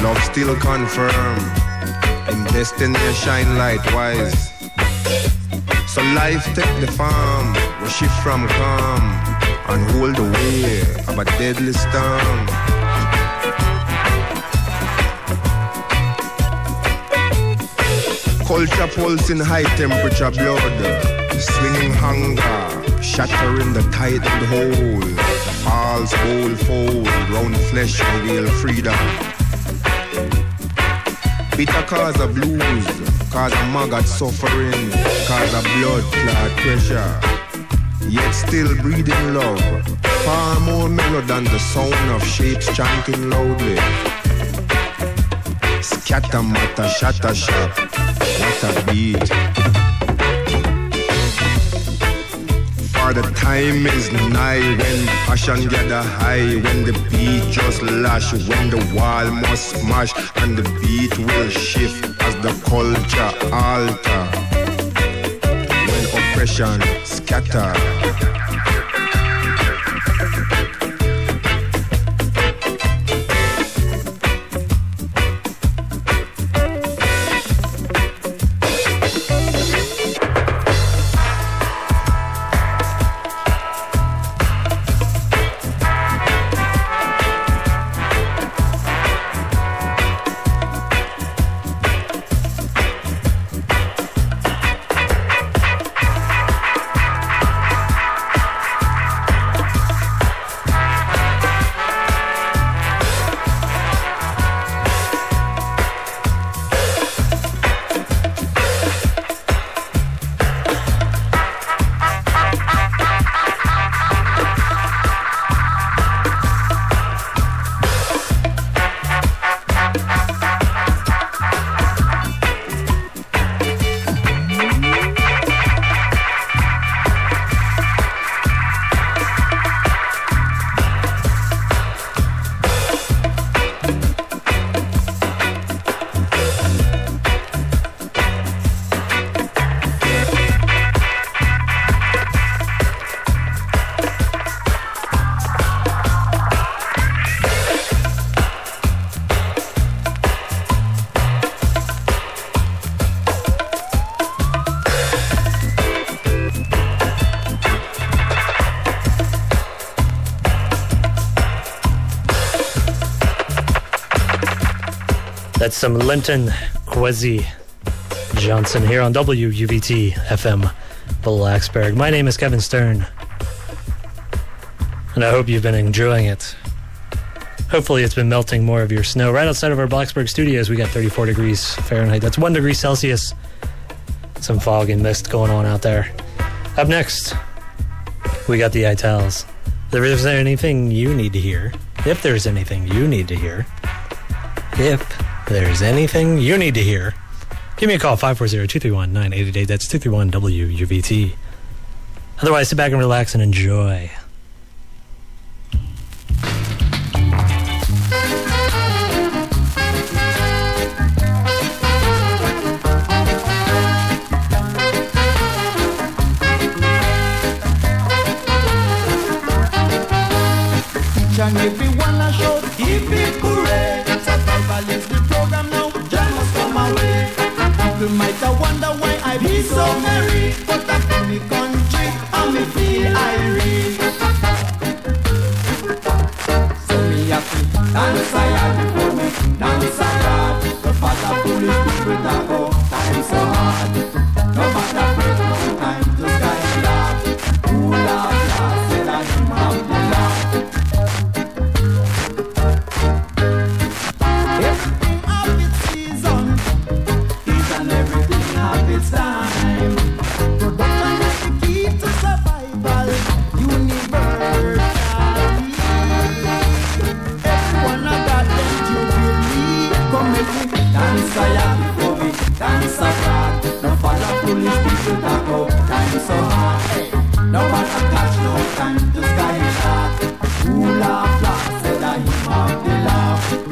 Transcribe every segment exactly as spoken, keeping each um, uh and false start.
Love still confirm. In destiny shine light wise. So life take the farm, where she from come, and hold the way of a deadly storm. Culture pulsing high temperature blood, swinging hunger, shattering the tight and hole. Falls whole fold, round flesh reveal freedom. Bitter cause of blues, cause of maggot suffering, cause of blood clot pressure. Yet still breathing love, far more mellow than the sound of shapes chanting loudly. Scatter matter, shatter shot, what a beat. For the time is nigh when passion gather high, when the beat just lash, when the wall must smash, and the beat will shift as the culture alter. When oppression scatter. That's some Linton Kwesi Johnson here on W U V T F M Blacksburg. My name is Kevin Stern, and I hope you've been enjoying it. Hopefully it's been melting more of your snow. Right outside of our Blacksburg studios, we got thirty-four degrees Fahrenheit. That's one degree Celsius. Some fog and mist going on out there. Up next, we got the Itals. If there's anything you need to hear, if there's anything you need to hear, if there's anything you need to hear, give me a call, five four zero, two three one, nine eight eight eight. That's two three one W U V T. Otherwise, sit back and relax and enjoy. And everyone I show, give it hooray. Survival is the program now, joy must come away. People might wonder why I be so merry, but I feel me country and me feel irie. So me happy, dance I had before me, dance I had. The father foolish people that go, time so hard. No matter break, no time to sky laugh. Who laugh last, said I him have the laugh. Dance I am before me, dance abroad. No follow foolish people that go, time so hard. Hey, no one can catch, no time to sky shark. Who laugh, laugh, said I him have the laugh.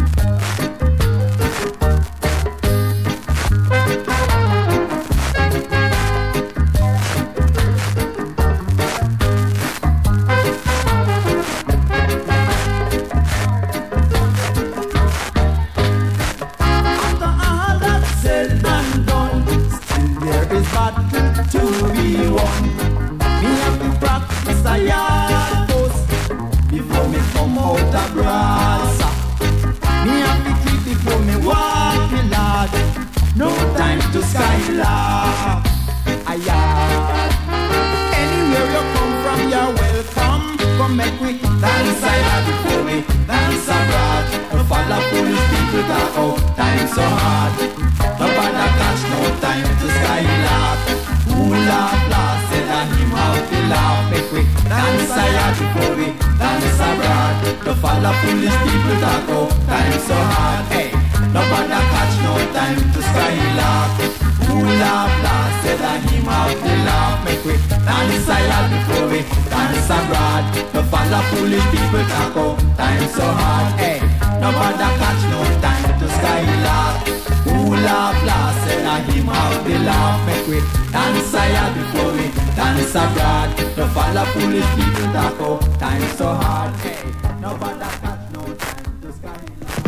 follow foolish people talk, oh, time so hard, hey. Nobody catch no time to skylark. Who laugh last said that him out the laugh. Make we dance silent before we dance abroad. No follow foolish people talk, oh, time so hard, hey. Nobody catch no time to skylark. Who laugh last said that him out the laugh. Make we dance silent before we dance abroad. No follow foolish people talk, oh, time so hard, hey. Nobody catch no time to skylark.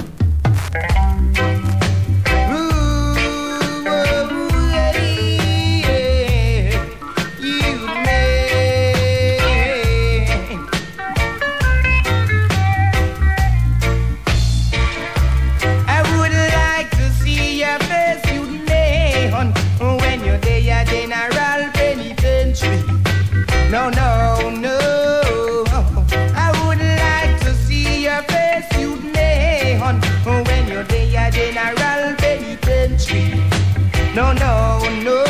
No, no, no. I would like to see your face, you'd neon, when you're there, General Penitentiary. No, no, no.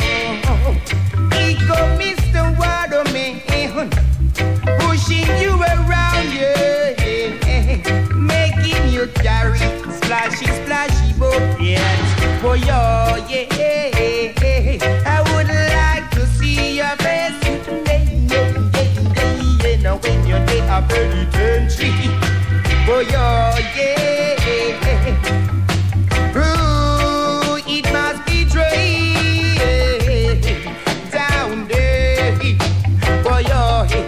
He go Mister Waterman, pushing you around, yeah, making you carry splashy, splashy boat, yeah. For your, yeah. I would like to see your face. When you're there a penitentiary, boy, oh, yeah. Ooh, it must be dry down there, boy, oh, yeah.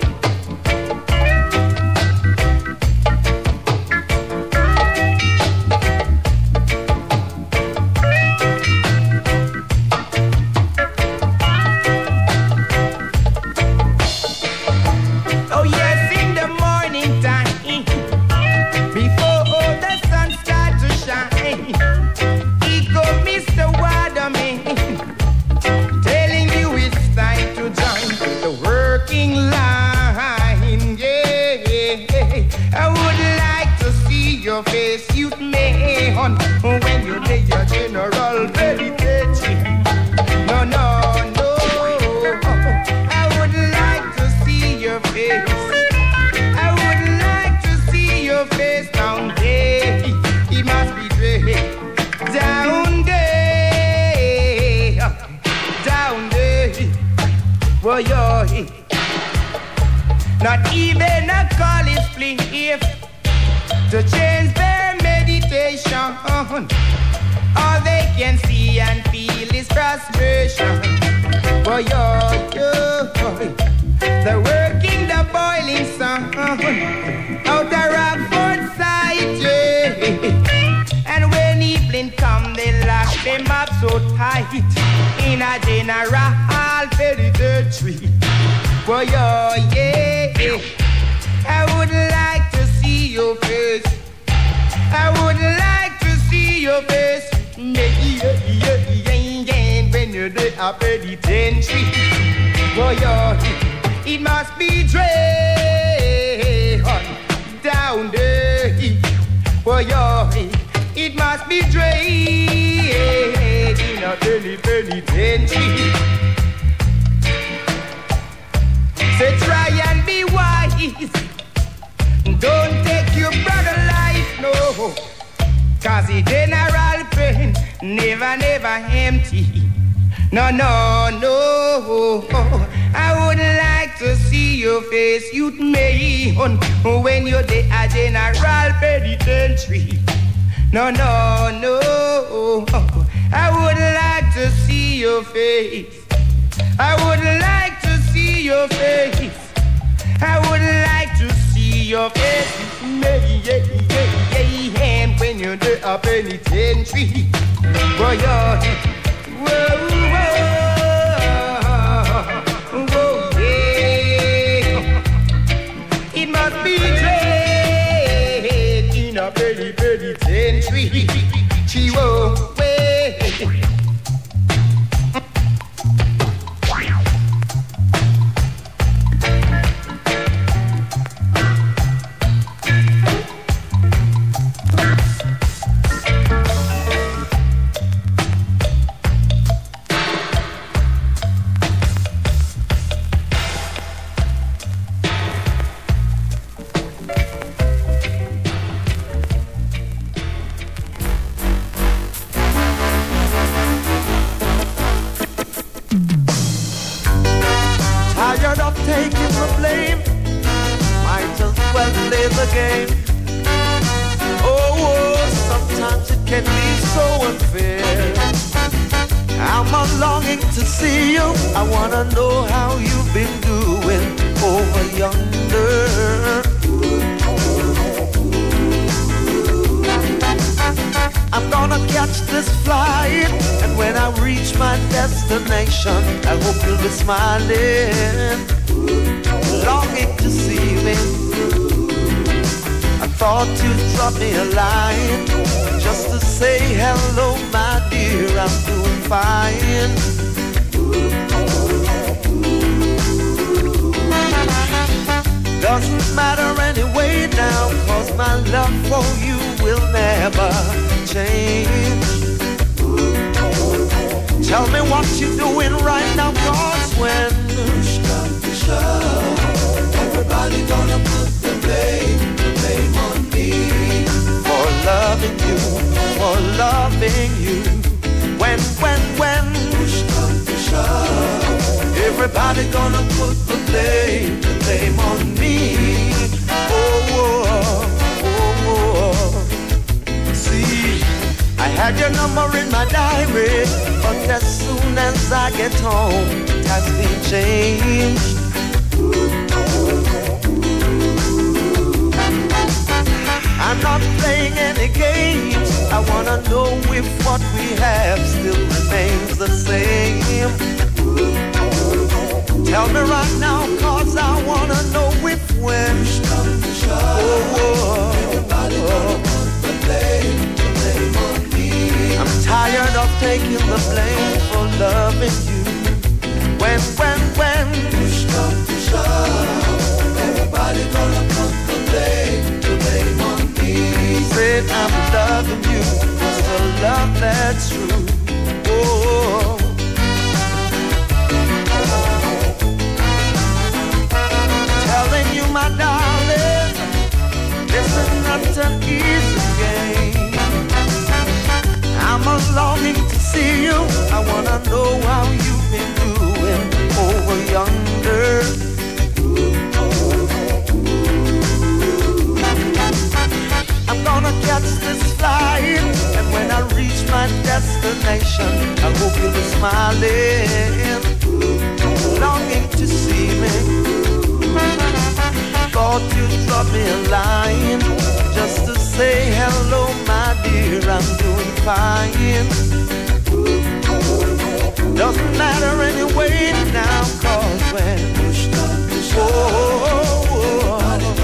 When you're there, your General Penitentiary. No, no, no. I would like to see your face. I would like to see your face down there. It must be there. Down there. Down there. Well, you're not even a college plea to change their meditation. All they can see and feel is frustration. Boy, yo, yo, they're working the boiling sun out of Rockford side, yeah. And when evening come, they lock them up so tight in a General Penitentiary. Boy, yo, yeah, I would like to see your face. I would like to see your face. Yeah, yeah, yeah, yeah. When you're there a penitentiary, boy, yo, it must be dread down there. Boy, yo, it must be dread in a penitentiary. Say try and be wise. Don't take your brother life, no. Cause the General Pen never, never empty. No, no, no. I would like to see your face, you'd make when you're the General Penitentiary. No, no, no. I would like to see your face. I would like to see your face. I would like to see your face. Yeah, yeah, yeah, yeah. When you're there a penitentiary, boy, you're whoa, whoa, whoa, yeah. It must be dread in a penitentiary. She won't wait. game. Oh, oh, sometimes it can be so unfair. I'm a longing to see you. I wanna know how you've been doing over yonder. I'm gonna catch this flight, and when I reach my destination, I hope you'll be smiling, longing to see me. I thought you'd drop me a line, just to say hello, my dear, I'm doing fine. Doesn't matter anyway now, 'cause my love for you will never change. Tell me what you're doing right now, 'cause when push comes to shove, everybody gonna put the blame, the blame on me for loving you, for loving you. When, when, when push comes to shove, everybody gonna put the blame, the blame on me. Oh, oh, oh, oh. See, I had your number in my diary, but as soon as I get home, it has been changed. I'm not playing any games. I wanna know if what we have still remains the same. Tell me right now, 'cause I wanna know if when oh, oh, everybody gonna put the blame, the blame on me. I'm tired of taking the blame for loving you. When, when, when push comes to shove, everybody gonna put the blame, the blame on me. Said I'm loving you, it's the love that's true. Oh. Telling you, my darling, this is not an easy game. I'm a longing to see you. I wanna know how you've been doing over yonder. I'm gonna catch this flight, and when I reach my destination, I hope you'll be smiling, longing to see me. Thought you'd drop me a line, just to say hello, my dear, I'm doing fine. Doesn't matter anyway now, 'cause when push comes to shove, oh, oh,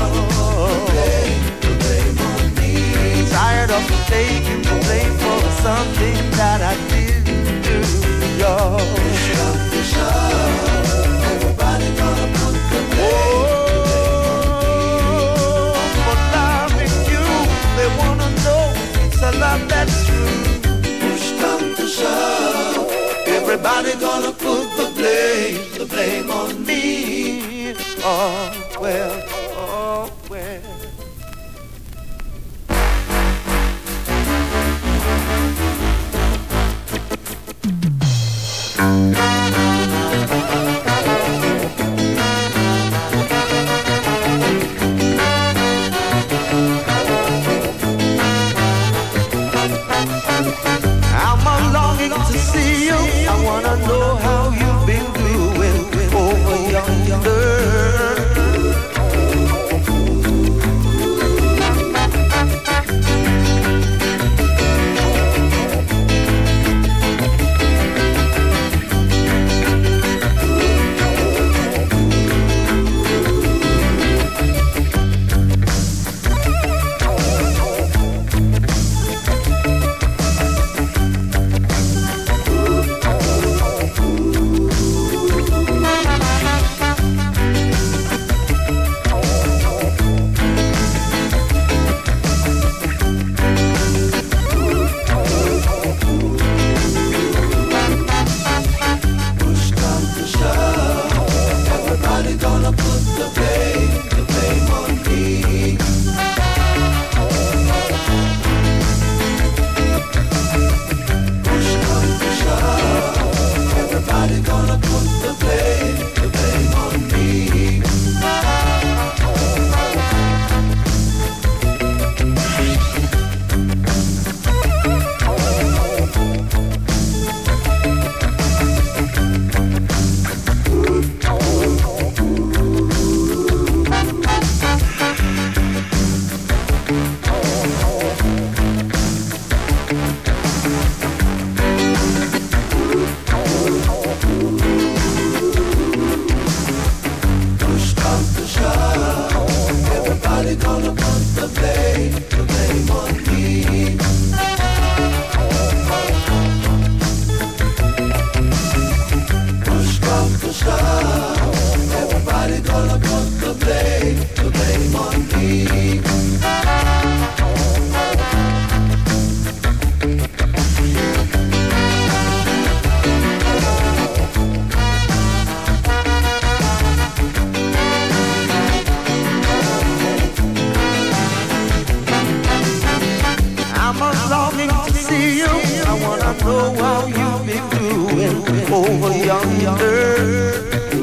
tired of taking the blame for something that I didn't do. Yo, push comes to shove, everybody gonna put the blame. Oh, for loving you, they wanna know it's a love that's true. Push comes to shove, everybody gonna put the blame, the blame on me. Oh, well, oh, well. I'm a longing to see you. I wanna know how you've been doing over yonder. know how you be doing over yonder.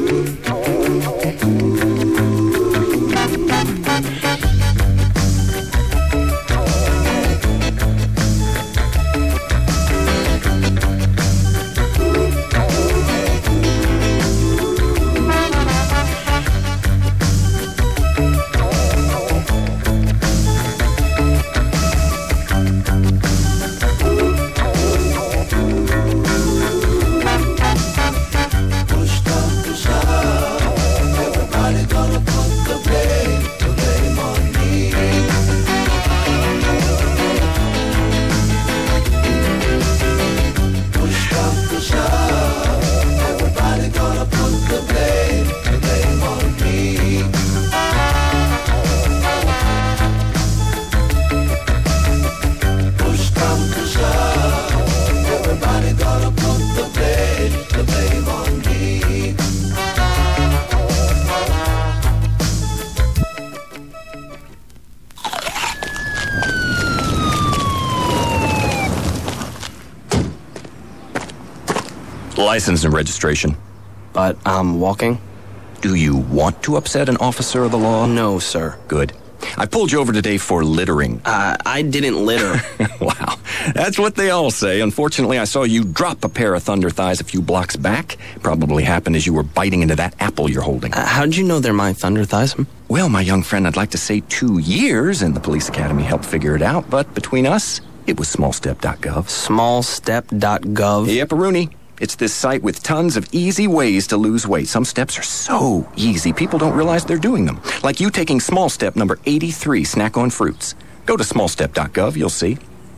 License and registration. But I'm walking. Do you want to upset an officer of the law? No, sir. Good. I pulled you over today for littering. Uh, I didn't litter. Wow. That's what they all say. Unfortunately, I saw you drop a pair of thunder thighs a few blocks back. Probably happened as you were biting into that apple you're holding. Uh, how'd you know they're my thunder thighs? Well, my young friend, I'd like to say two years in the police academy helped figure it out, but between us, it was small step dot gov. small step dot gov? Yep, Rooney. It's this site with tons of easy ways to lose weight. Some steps are so easy, people don't realize they're doing them. Like you taking small step number eighty-three, snack on fruits. Go to small step dot gov, you'll see.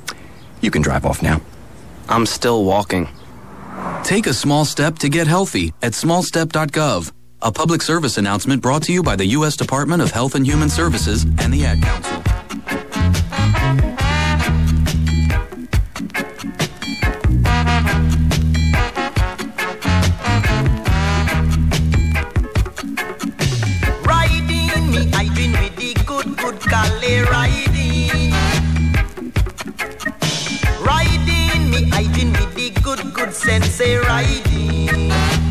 You can drive off now. I'm still walking. Take a small step to get healthy at small step dot gov. A public service announcement brought to you by the U S Department of Health and Human Services and the Ad Council. Cali riding, riding me, hiding with the good, good sensei riding.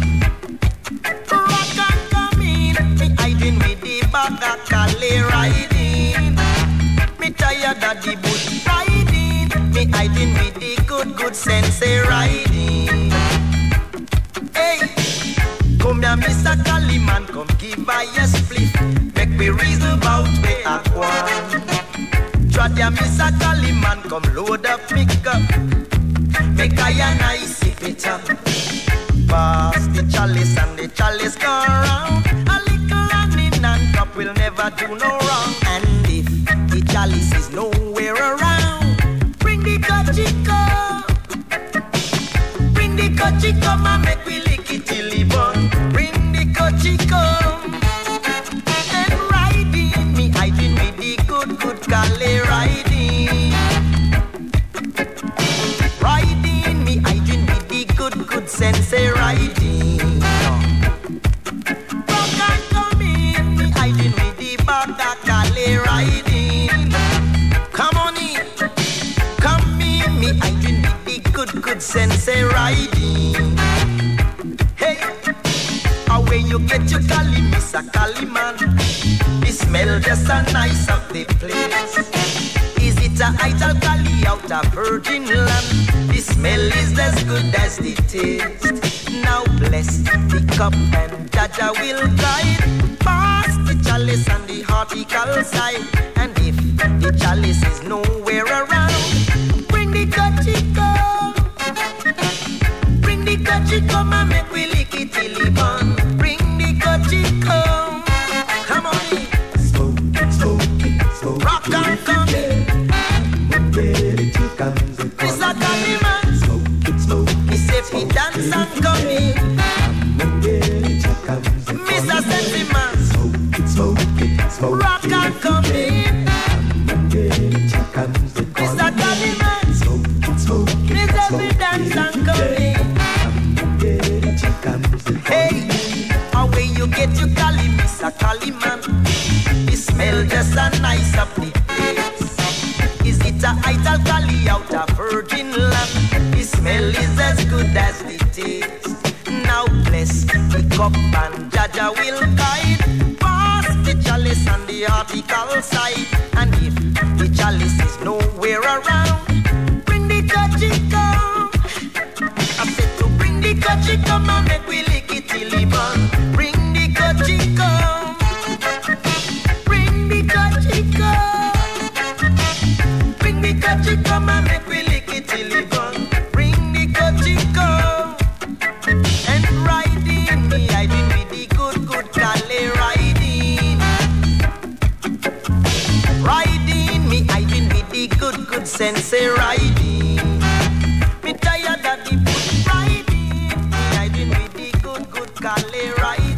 Rock and come in, me hiding with the bag of Cali riding. Me tired of the bush riding, me hiding with the good, good sensei riding. Hey, come here, Mister Cali man, come give I a spliff. Make me reason about where I want. Trot ya Mister Cali man, come load up me cup. Make I and I sip it up. Pass the chalice and the chalice go round. A little honey and cup will never do no wrong. And if the chalice is nowhere around, bring the cochico. Bring the cochico, man, make we lick it till it burn. Bring the cochico. Cali riding, riding me, hiding with the good, good sensei riding. Rock and come in, me hiding with the bag of Cali riding. Come on in, come in, me hiding with the good, good sensei riding. Hey, away you get your Cali, Mister Cali man. The smell just a nice of the place. Is it a idle Cali out of virgin land? The smell is as good as the taste. Now bless the cup and Jaja will guide. Pass the chalice and the hortical side. And if the chalice is nowhere around, bring the cochico. Bring the cochico, man, make we lick it till it burn. Bring the cochico. Come on in. Rock and come in. Mister Cali man, he say fi dance and come in. Mister Sensei man, rock and come in. Mister Cali man, he say fi dance and come in. Hey, away you get your Cali, Mister Cali man. The smell just a nice up the place. Is it a idle Cali out of virgin land? The smell is as good as the taste. Now bless the cup and Jaja will guide. Pass the chalice on the article side. And if the chalice is nowhere around, bring the Kachiko. I said to bring the Kachiko and make we lick it till he burn. Bring the Kachiko. Bring the Kachiko. Bring the Kachiko and make we lick it till he burn. Bring the Kachiko. And riding me, I been with the good, good Kale riding. Riding me, I been with the good, good Sensei riding. Me tired of the bush riding. Me, I been with the good, good Kale riding.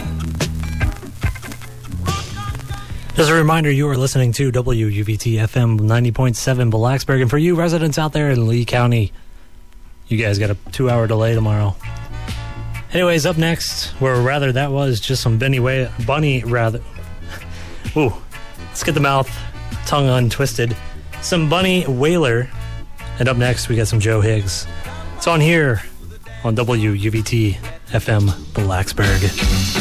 Just a reminder, you are listening to W U V T F M ninety point seven Blacksburg. And for you residents out there in Lee County, you guys got a two-hour delay tomorrow. Anyways, up next, or rather, that was just some Benny Way, Bunny, rather. Ooh, let's get the mouth, tongue untwisted. Some Bunny Wailer. And up next, we got some Joe Higgs. It's on here on W U V T F M Blacksburg.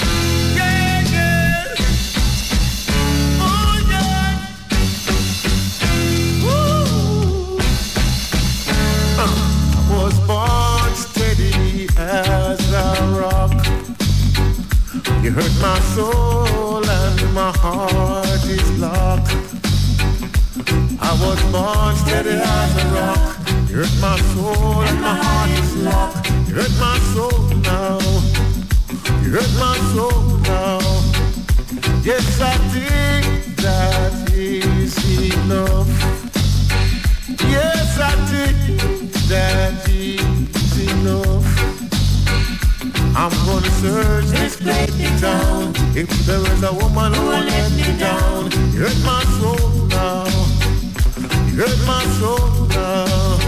You hurt my soul and my heart is locked. I was born steady as a rock. You hurt my soul and my heart is locked. You hurt my soul now. You hurt my soul now. Yes, I think that is enough. Yes, I think that is enough. I'm gonna search this place town. If there is a woman who will let me down, you hurt my soul now. You hurt my soul now.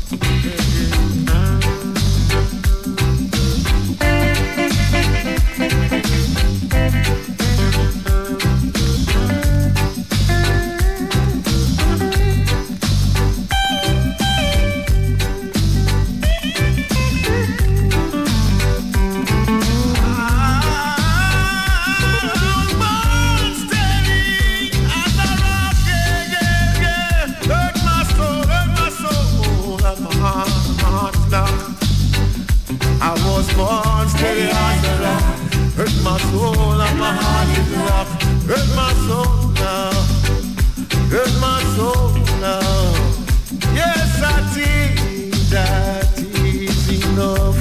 Born steady as a rock. Hurt my soul and my heart is rock. Hurt my soul now. Hurt my soul now. Yes, I think that is enough.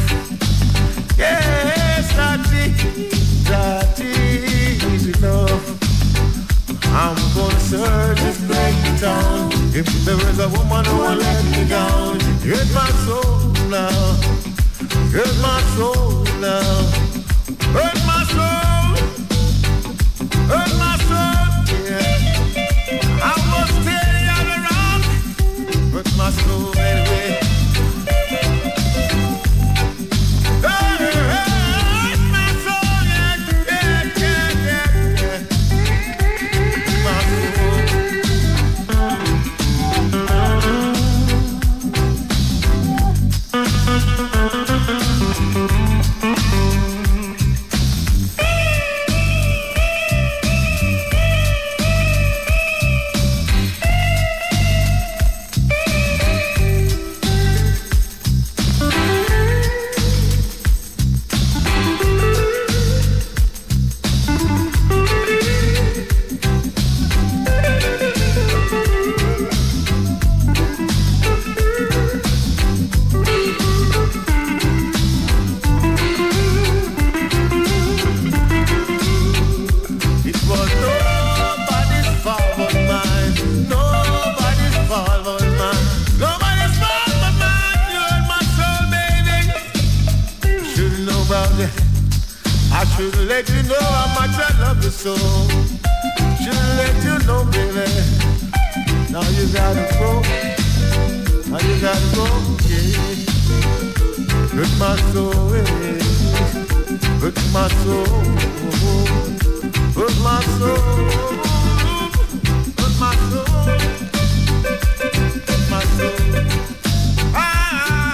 Yes, I think that is enough. I'm gonna search this great town. If there is a woman who will let me down, hurt my soul now. Hurt my soul now. Hurt my soul. Hurt my soul, yeah. I was steady on the rock. Hurt my soul anyway. Hurt, hurt my soul, yeah, yeah, yeah, yeah, yeah. Hurt my I should let you know how much I love you so. Should let you know, baby. Now you gotta go. Now you gotta go, yeah. Hurt my soul, yeah. Hurt my soul. Hurt my soul. Hurt my soul. Hurt my soul. Ah.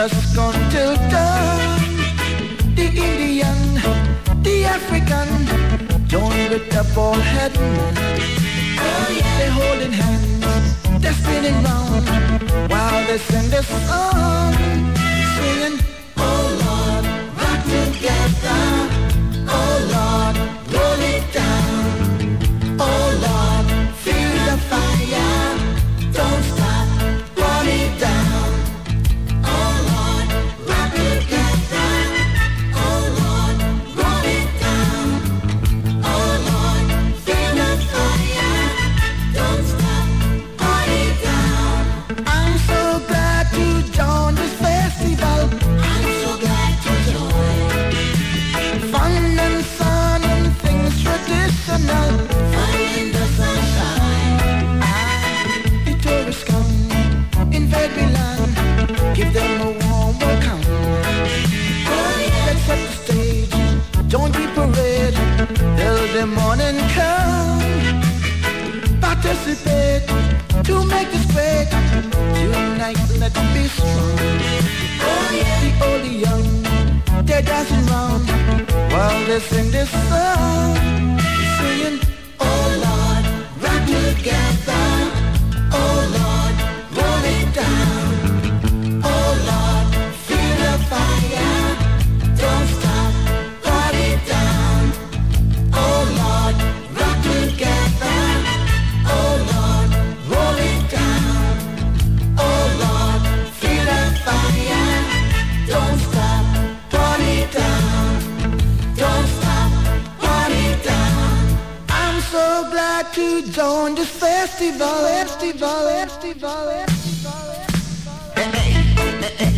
dusk until dawn. The Indian, the African, join with the bald head man. Oh yeah. They're holding hands, they're spinning round while they sing this song, singing, oh Lord, rock together. Oh Lord, roll it down. Oh Lord, feel the fire. Don't stop, burn it down. Oh Lord, rock together. Oh Lord, roll it down. Oh Lord, feel the fire. Don't stop, burn it down. I'm so glad to join this festival. I'm so glad to join. Fun and sun and things traditional. Fun in the sunshine. Ah, the tourists come, invade the land, give them a warm welcome. Oh yeah. Let's set the stage, join the parade, till the morning come. Participate to make this great. Unite, let's be strong. Oh yeah. The old, the young, they're dancing round while they sing this song, singing, oh Lord, rock together. Oh Lord, roll it down. Oh Lord, feel the fire. Don't stop, burn it down. Oh Lord, rock together. Oh Lord, roll it down. Oh Lord, feel the fire. Don't stop, burn it down. Don't stop, burn it down. I'm so glad to join this festival, festival, festival, festival. Hey, hey, hey,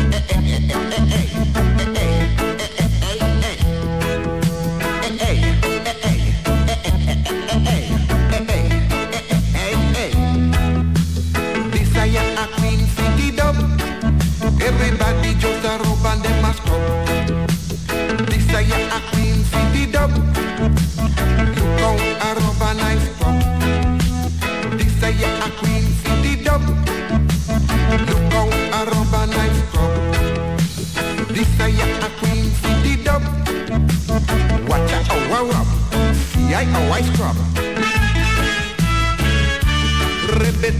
this is a Queen City dub. Everybody just a rope and them a scrub. This is a Queen City dub. Look how a rub a nice pop. This is a Queen City dub. Look how a rub a nice pop. This is a Queen City dub. Watch out how I rub. See I how I scrub. Ribbit.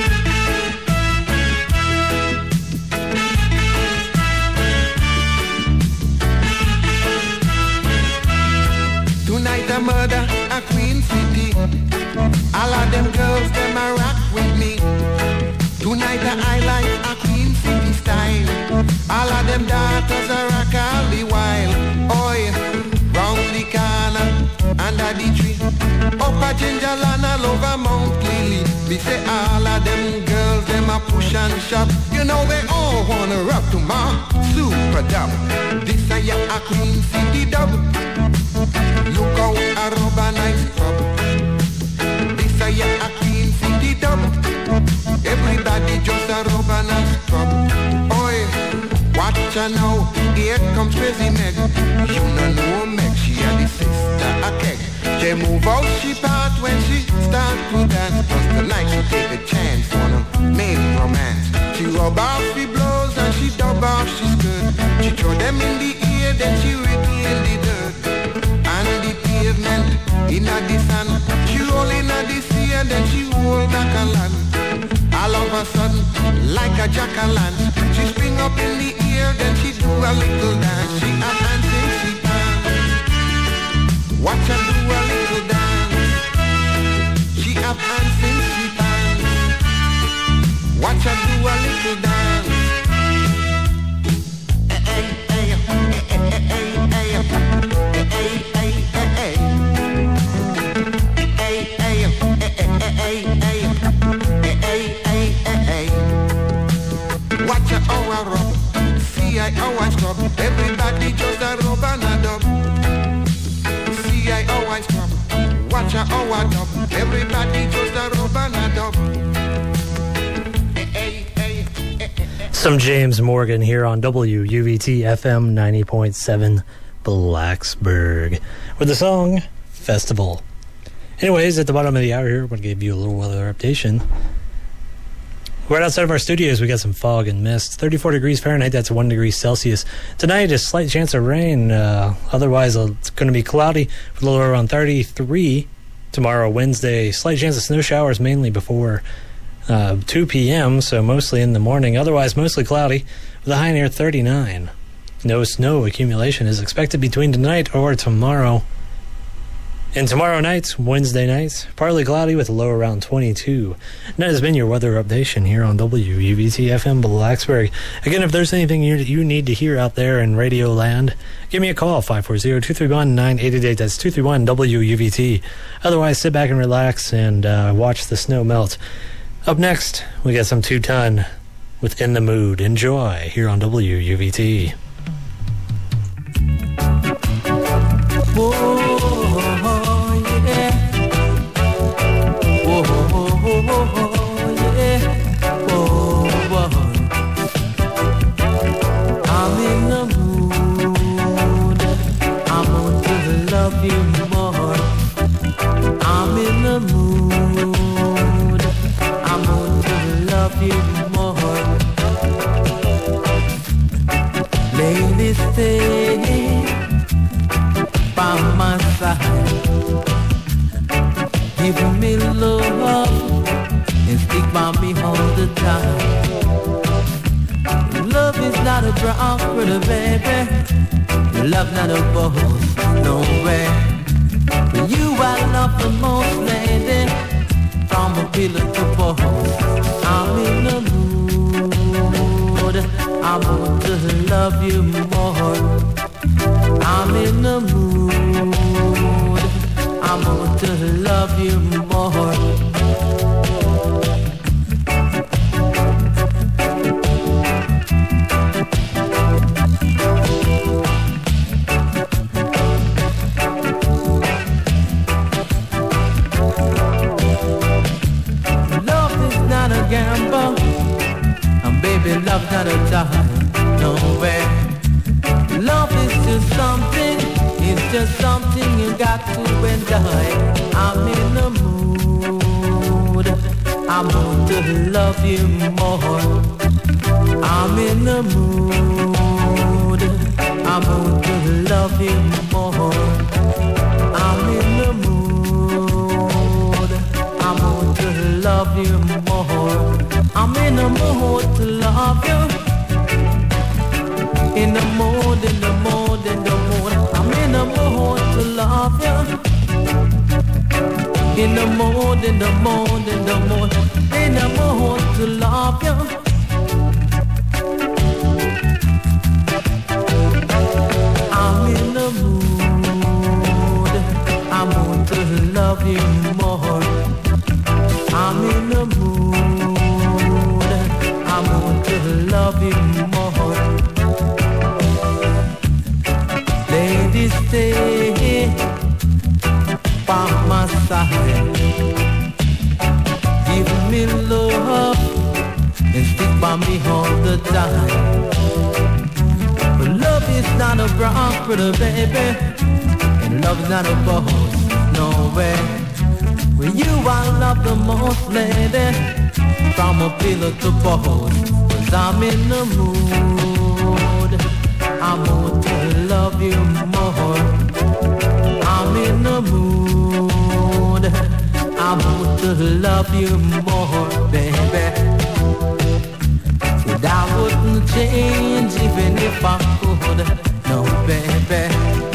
Tonight I murder a Queen City. All of them girls, them a rock with me. Tonight I highlight a Queen City style. All of them daughters a rock all the while. Oi, round the corner, under the tree. Up a ginger land all over Mount Lily. Me say all of them girls, them a push and shop. You know they all wanna rock to my super dub. This a ya a Queen City dub. Look how a rubber nice pub. This a ya a Queen City dub. Everybody just a rubber nice pub. Oi, watch her now, here comes Crazy Meg. You no know Meg, she a the sister a keg. She move out, she part when she start to dance. Plus tonight she take a chance on a make romance. She rub off the blows and she dub off she skirt. She throw them in the ear, then she wriggle in the dirt. And the pavement in a the sun. She roll in a the sea and then she roll back a land. All of a sudden, like a jack-o'-lantern, she spring up in the air, then she do a little dance. She up and sing, she dance. Watch her do a little dance. She up and sing, she dance. Watch her do a little dance. Hey, hey, hey, hey, hey, hey, hey, hey, hey, hey. Hey, hey, hey, hey, hey, hey. Watch her how I rub. See I how I scrub. Everybody just a rub and a dub. See I how I scrub. Watch her how I dub. Everybody just a rub and a dub. Hey, hey, hey, hey. Some James Morgan here on W U V T F M ninety point seven Blacksburg with the song Festival. Anyways, at the bottom of the hour here, I'm going to give you a little weather updation. Right outside of our studios, we got some fog and mist. thirty-four degrees Fahrenheit, that's one degree Celsius. Tonight, a slight chance of rain. Uh, otherwise, it's going to be cloudy with a little around thirty-three. Tomorrow, Wednesday, slight chance of snow showers mainly before uh, two p.m., so mostly in the morning. Otherwise, mostly cloudy with a high near thirty-nine. No snow accumulation is expected between tonight or tomorrow. And tomorrow night, Wednesday night, partly cloudy with a low around twenty-two. And that has been your weather updation here on W U V T F M Blacksburg. Again, if there's anything you, you need to hear out there in radio land, give me a call, five four zero, two three one, nine eight eight eight. That's two three one W U V T. Otherwise, sit back and relax and uh, watch the snow melt. Up next, we got some two-ton with In the Mood. Enjoy here on W U V T. Whoa. Stay by my side, give me love and stick by me all the time. Love is not a drug for the baby, love not a boss, no way. You I love the most, lady, from a pillar to post. I'm in the mood, I want to love you more. I'm in the mood, I want to love you more. Love is not a gamble, and baby, love not a die, no way. Love is just something, it's just something you got to enjoy. I'm in the mood, I want to love you more. I'm in the mood, I want to love you more. I'm in the mood, I want to love you more. I'm in the mood to love you. In the mood, in the mood, in the mood, I'm in the mood to love you. In the mood, in the mood, in the mood, in the mood to love you. I'm in the mood, I want to love you more. I'm in the mood, I want to love you more. Ladies, stay by my side, give me love and stick by me all the time. But love is not a bra for the baby, and love is not a boss, no way. When you I love the most, lady, from a pillar to post. 'Cause I'm in the mood, I want to love you more. I'm in the mood, I want to love you more, baby. Said I wouldn't change even if I could, no, baby.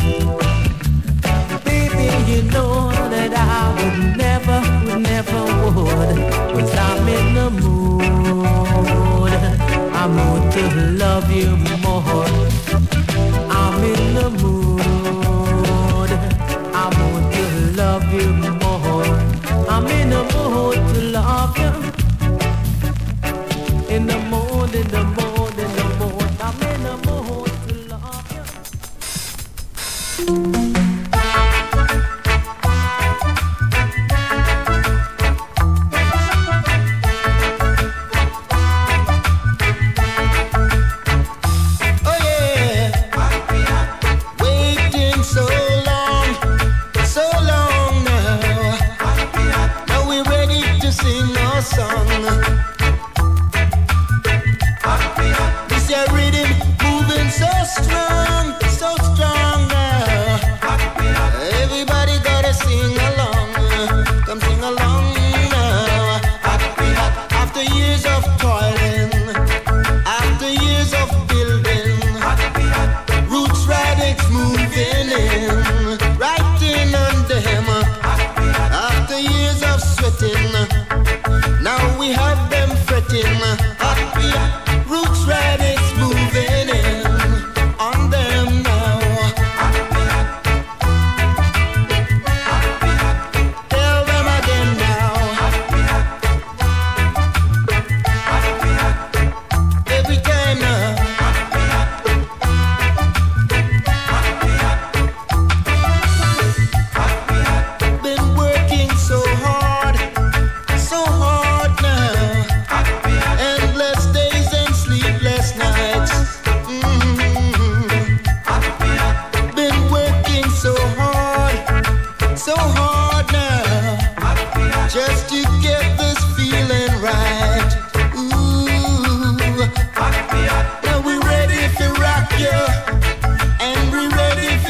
Baby, you know that I would never, would never would. 'Cause I'm in the mood, I want to love you more. I'm in the mood, I want to love you more. I'm in the mood to love you. In the mood, in the mood, in the mood, I'm in the mood to love you.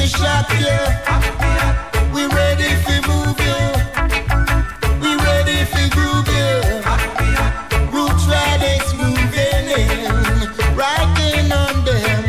shock you. We ready for move you. We ready for groove you. Roots Radics moving in, rocking on them.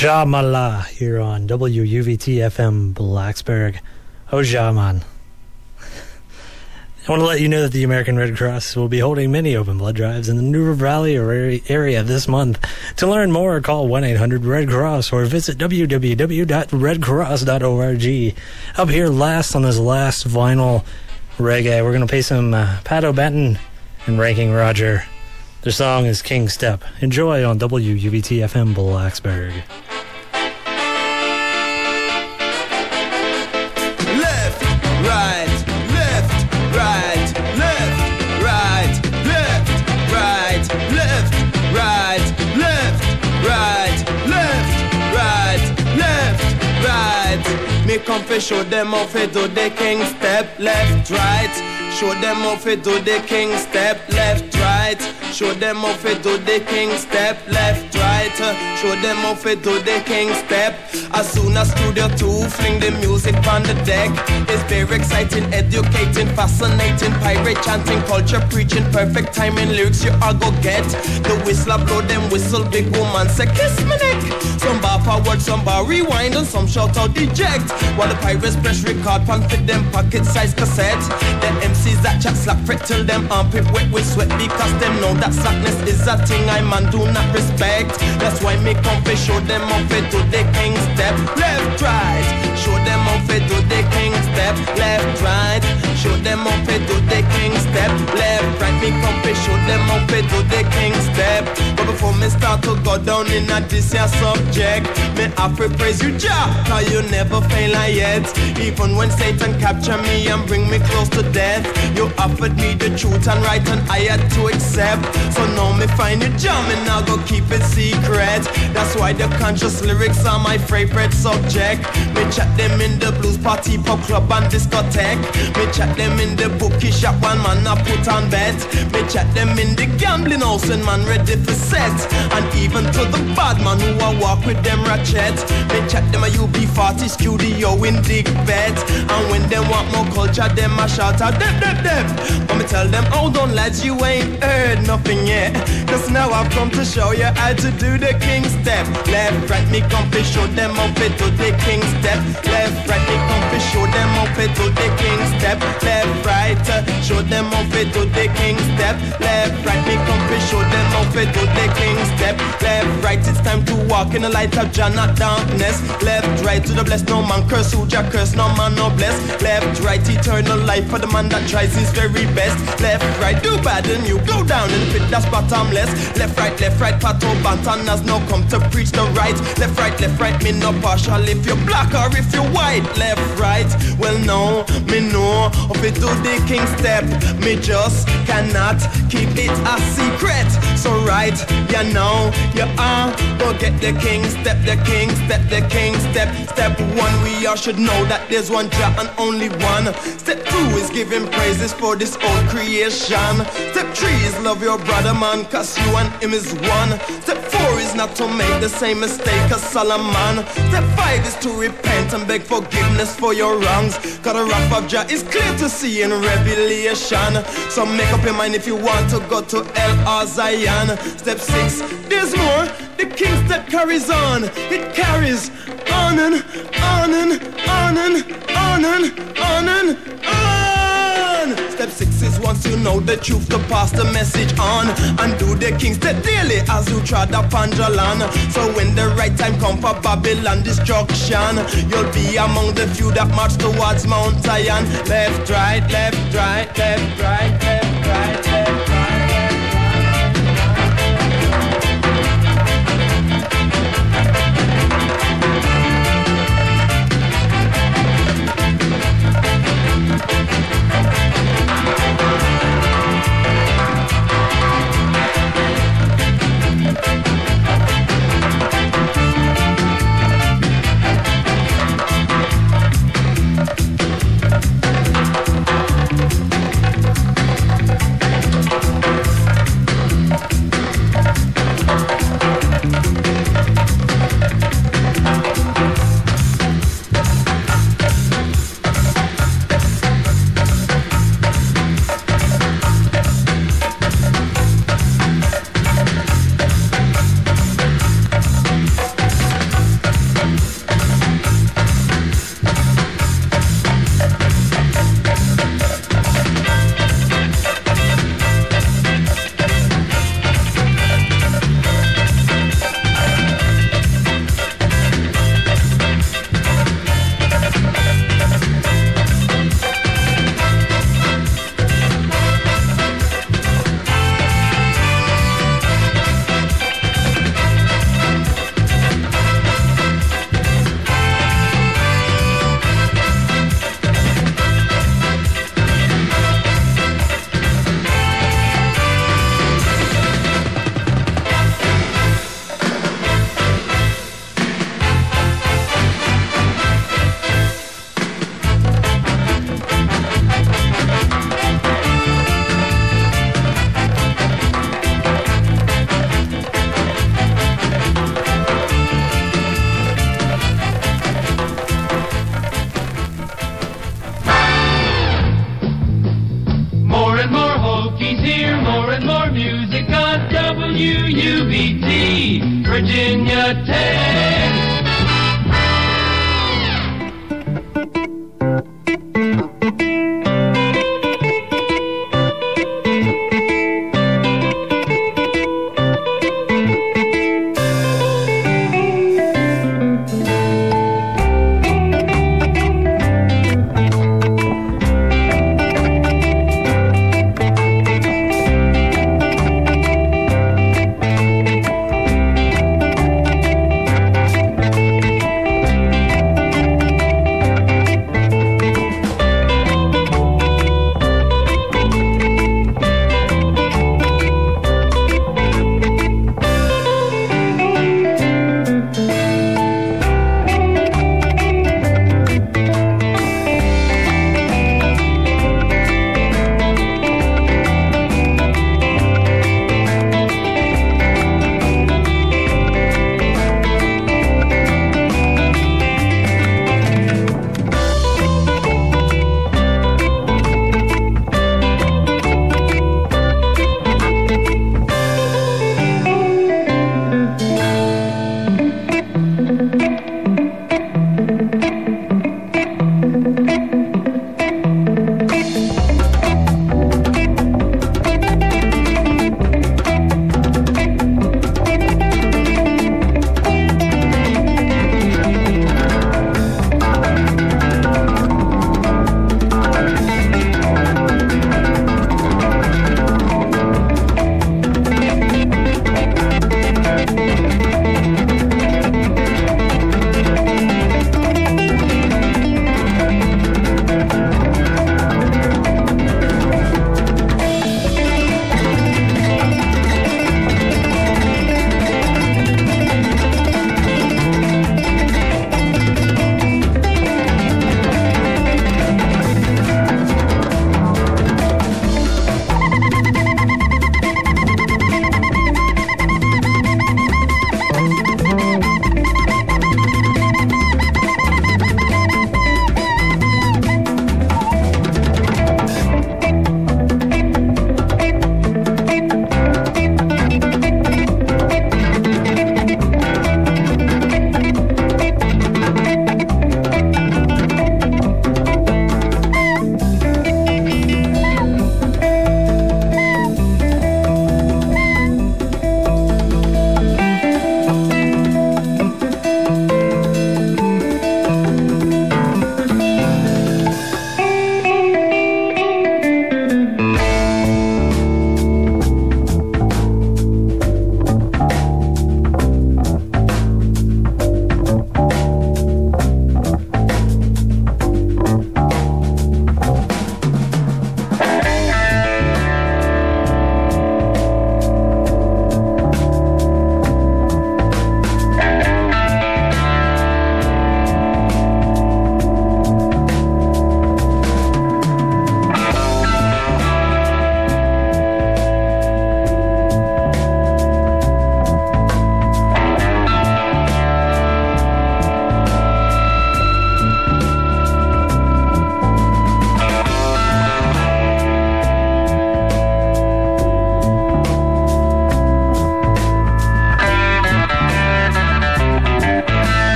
Jamala here on W U V T F M Blacksburg. Oh, Jaman. I want to let you know that the American Red Cross will be holding many open blood drives in the New River Valley area this month. To learn more, call one eight hundred red cross or visit w w w dot red cross dot org. Up here last on this last vinyl reggae, we're going to play some uh, Pat O'Banton and Ranking Roger. Their song is King Step. Enjoy on W U V T F M Blacksburg. Left, right, left, right, left, right, left, right, left, right, left, right, left, right, left, right. Me come fi show them how fi do the king step. Left, right. Show them how fi do the king step. Left, right. Show them how fi do the king step. Left, right. Show them how fi do the king step. As soon as Studio two fling the music on the deck, it's very exciting, educating, fascinating, pirate chanting, culture preaching, perfect timing, lyrics you all go get. The whistler blow them whistle, big woman say kiss me neck. Some bar forward, some bar rewind, and some shout out eject. While the pirates press record pan fit them pocket size cassette. The M Cs that chat slap fret till them armpit wet with sweat, because them know that slackness is a thing I man do not respect. That's why me come fi show them how fi do the king step. Left, right. Show them how fi do the king step. Left, right. Show them how fi do the king step. Left, right. Me come fi show them how fi do the king step. But before me start to go down in a this here subject, me have to praise you, Jah, cause you never fail I yet. Even when Satan capture me and bring me close to death, you offered me the truth and right, and I had to accept. So now me find you jam and now go keep it secret. That's why the conscious lyrics are my favorite subject. Me chat them in the blues party, pub club and discotheque. Me chat them in the bookie shop when man I put on bet. Me chat them in the gambling house when man ready for set. And even to the bad man who I walk with them ratchet. Me chat them a U B forty studio in Dick Bet. And when them want more culture, them a shout out them, them, them. But me tell them, oh don't lads, you ain't heard nothing yet. Cause now I've come to show you how to do the king step. Left, right, me come to show them how to do the king step. Left, right, me come to show them how to do the king step. Left, right, uh, show them how to do the king step. Left, right, me come to show them how to do the king step. Left, right, it's time to walk in the light of Jah, not darkness. Left, right, to the blessed, no man curse, who Jah curse, no man no bless. Left, right, eternal life for the man that tries his very best. Left, right, do bad and you go down and fit that's bottomless. Left, right, left, right, Pat O'Banton has no come to preach the right. Left, right, left, right, me no partial if you're black or if you're white. Left, right, well no, me know if it do the king step, me just cannot keep it a secret. So right, you know, you are go get the king step, the king step, the king step. Step one, we all should know that there's one Jah and only one. Step two is giving praises for this old creation. Step three is love your brother man, cause you and him is one. Step four is not to make the same mistake as Solomon. Step five is to repent and beg forgiveness for your wrongs. Cause the wrath of Jah is clear to see in Revelation. So make up your mind if you want to go to El or Zion. Step six, there's more. The king step carries on. It carries on and on and on and on and on and on. Step six is once you know the truth to pass the message on. And do the king step daily as you trod upon your land. So when the right time come for Babylon destruction, you'll be among the few that march towards Mount Zion. Left, right, left, right, left, right, left, right, left, right. Smokey's here, more and more music on W U B T, Virginia Tech.